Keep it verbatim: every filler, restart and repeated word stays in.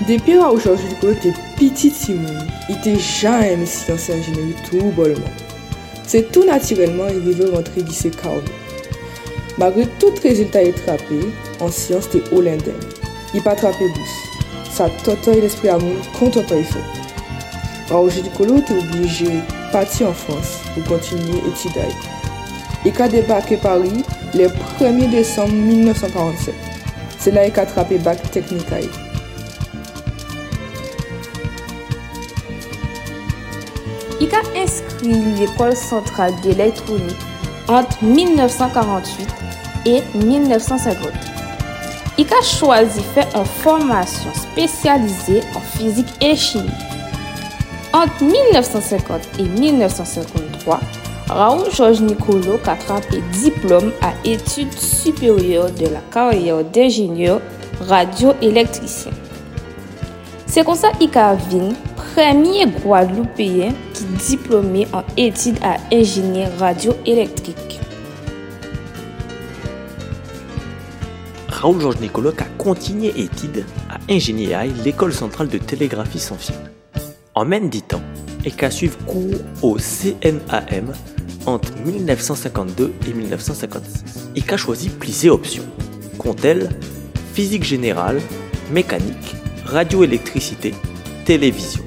Depuis Raoul Georges Nicolo était petit Timon, il était jamais aimé sciences et ingénierie tout bonnement. C'est tout naturellement arrivé à rentrer lycée Carlo. Malgré tout résultat attrapé, en sciences c'était all indemne. Il pas attrapé bourse. Ça total l'esprit à monde content il fait. Raoul Georges Nicolo était obligé de partir en France pour continuer études. Il a débarqué à Paris le premier décembre mille neuf cent quarante-sept. C'est là qu'il a attrapé bac technique. Il a inscrit l'école centrale d'électronique entre mille neuf cent quarante-huit et mille neuf cent cinquante. Il a choisi de faire une formation spécialisée en physique et chimie. Entre mille neuf cent cinquante et mille neuf cent cinquante-trois, Raoul Georges Nicolo a attrapé diplôme à études supérieures de la carrière d'ingénieur radioélectricien. C'est comme ça qu'il a devenu premier Guadeloupéen qui est diplômé en études à ingénieur radioélectrique. Raoul Georges Nicolo a continué études à ingénieur à l'école centrale de télégraphie sans fil. En même temps, il a suivi cours au C N A M entre mille neuf cent cinquante-deux et mille neuf cent cinquante-six. Il a choisi plusieurs options, comptent-elles physique générale, mécanique, radioélectricité, télévision.